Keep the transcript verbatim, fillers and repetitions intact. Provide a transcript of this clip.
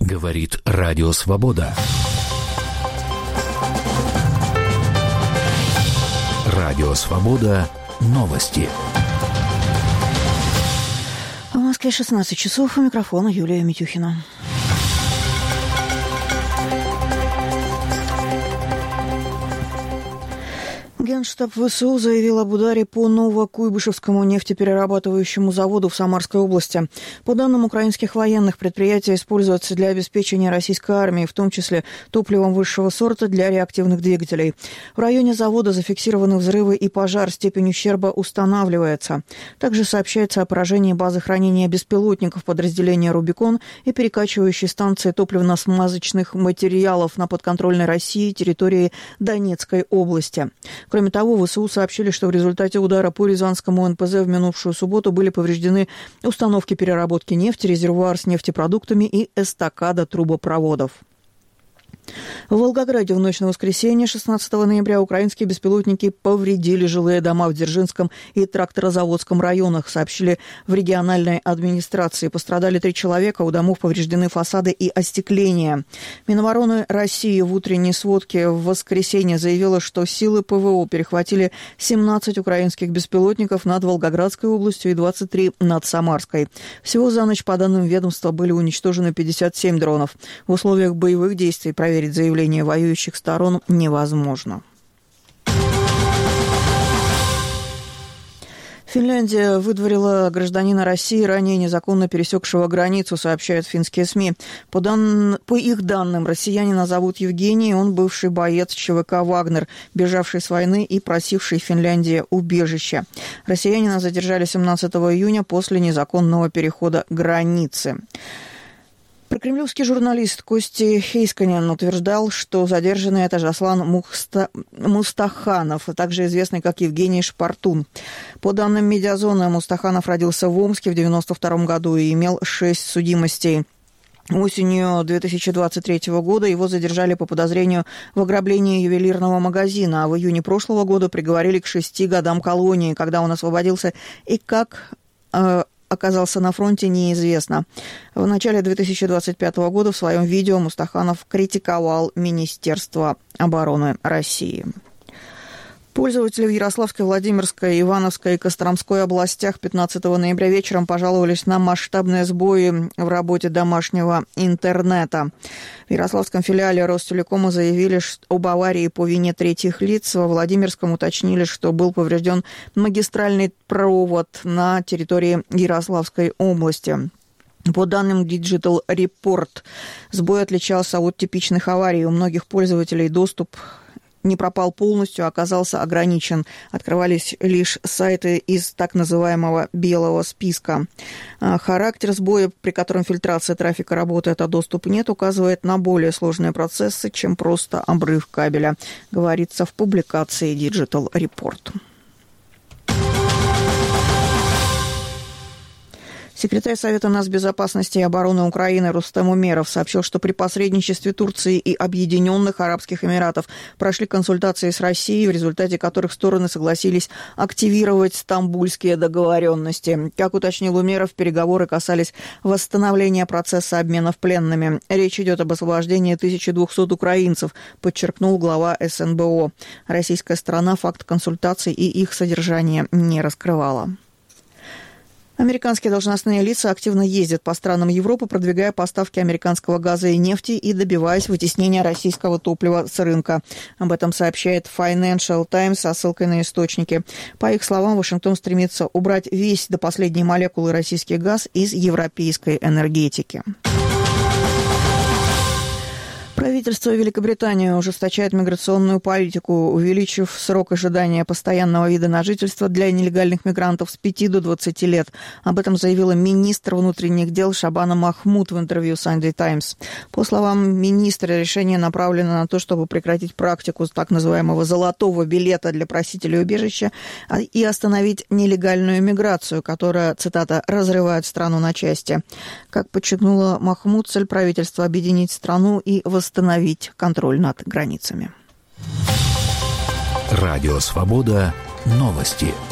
Говорит Радио Свобода. Радио Свобода. Новости. В Москве шестнадцать часов. У микрофона Юлия Митюхина. Генштаб ВСУ заявил об ударе по Новокуйбышевскому нефтеперерабатывающему заводу в Самарской области. По данным украинских военных, предприятие используется для обеспечения российской армии, в том числе топливом высшего сорта для реактивных двигателей. В районе завода зафиксированы взрывы и пожар, степень ущерба устанавливается. Также сообщается о поражении базы хранения беспилотников подразделения «Рубикон» и перекачивающей станции топливно-смазочных материалов на подконтрольной России территории Донецкой области. Кроме того, ВСУ сообщили, что в результате удара по Рязанскому эн пэ зэ в минувшую субботу были повреждены установки переработки нефти, резервуар с нефтепродуктами и эстакада трубопроводов. В Волгограде в ночь на воскресенье, шестнадцатого ноября, украинские беспилотники повредили жилые дома в Дзержинском и Тракторозаводском районах, сообщили в региональной администрации. Пострадали три человека, у домов повреждены фасады и остекление. Минобороны России в утренней сводке в воскресенье заявила, что силы пэ вэ о перехватили семнадцать украинских беспилотников над Волгоградской областью и двадцать три над Самарской. Всего за ночь, по данным ведомства, были уничтожены пятьдесят семь дронов. В условиях боевых действий проверить заявления воюющих сторон невозможно. Финляндия выдворила гражданина России, ранее незаконно пересекшего границу, сообщают финские СМИ. По, дан... По их данным, россиянина зовут Евгений, он бывший боец че вэ ка «Вагнер», бежавший с войны и просивший в Финляндии убежище. Россиянина задержали семнадцатого июня после незаконного перехода границы. Прокремлевский журналист Кости Хейсканен утверждал, что задержанный это Жаслан Мухста... Мустаханов, также известный как Евгений Шпартун. По данным «Медиазоны», Мустаханов родился в Омске в девяносто втором году и имел шесть судимостей. Осенью две тысячи двадцать третьего года его задержали по подозрению в ограблении ювелирного магазина, а в июне прошлого года приговорили к шести годам колонии, когда он освободился и как... Э, оказался на фронте, неизвестно. В начале две тысячи двадцать пятого года в своем видео Мустаханов критиковал Министерство обороны России. Пользователи в Ярославской, Владимирской, Ивановской и Костромской областях пятнадцатого ноября вечером пожаловались на масштабные сбои в работе домашнего интернета. В Ярославском филиале Ростелекома заявили об аварии по вине третьих лиц. Во Владимирском уточнили, что был поврежден магистральный провод на территории Ярославской области. По данным Digital Report, сбой отличался от типичных аварий. У многих пользователей доступ не пропал полностью, оказался ограничен. Открывались лишь сайты из так называемого белого списка. Характер сбоя, при котором фильтрация трафика работает, а доступа нет, указывает на более сложные процессы, чем просто обрыв кабеля, говорится в публикации Digital Report. Секретарь Совета нацбезопасности и обороны Украины Рустем Умеров сообщил, что при посредничестве Турции и Объединенных Арабских Эмиратов прошли консультации с Россией, в результате которых стороны согласились активировать стамбульские договоренности. Как уточнил Умеров, переговоры касались восстановления процесса обменов пленными. Речь идет об освобождении тысячи двухсот украинцев, подчеркнул глава эс эн бэ о. Российская сторона факт консультаций и их содержание не раскрывала. Американские должностные лица активно ездят по странам Европы, продвигая поставки американского газа и нефти и добиваясь вытеснения российского топлива с рынка. Об этом сообщает Financial Times со ссылкой на источники. По их словам, Вашингтон стремится убрать весь до последней молекулы российский газ из европейской энергетики. Правительство Великобритании ужесточает миграционную политику, увеличив срок ожидания постоянного вида на жительство для нелегальных мигрантов с пяти до двадцати лет. Об этом заявила министр внутренних дел Шабана Махмуд в интервью Sunday Times. По словам министра, решение направлено на то, чтобы прекратить практику так называемого «золотого билета» для просителей убежища и остановить нелегальную миграцию, которая, цитата, «разрывает страну на части». Как подчеркнула Махмуд, цель правительства – объединить страну и восстановить Восстановить контроль над границами. Радио Свобода. Новости.